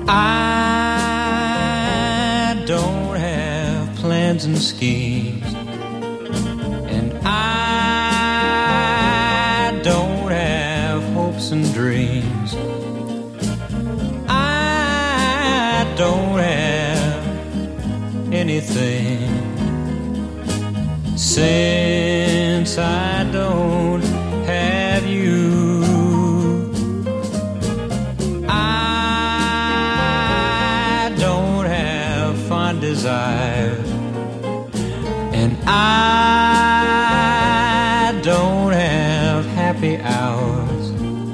I don't have plans and schemes, and I don't have hopes and dreams. I don't have anything, since I don't have you. I don't have fond desires, and I don't have happy hours.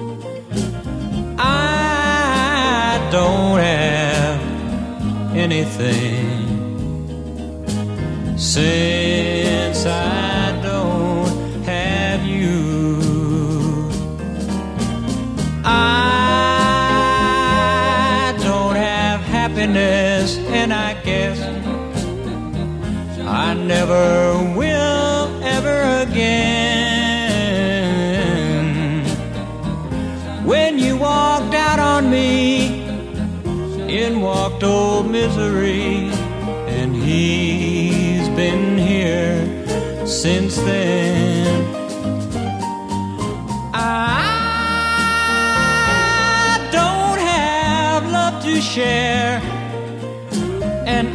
I don't have anything, since I don't have you. I don't have happiness, and I guess I never will ever again. When you walked out on me, in walked old misery, and he's been here since then. I don't have love to share, and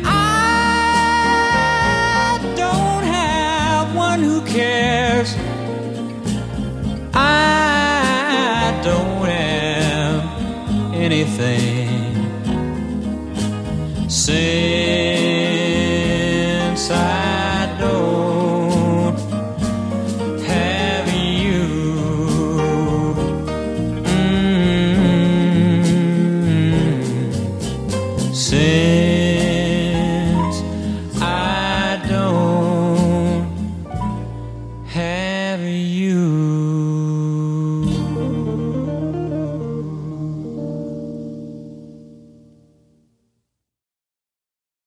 I don't have one who cares. I don't have anything, since I don't have you. Since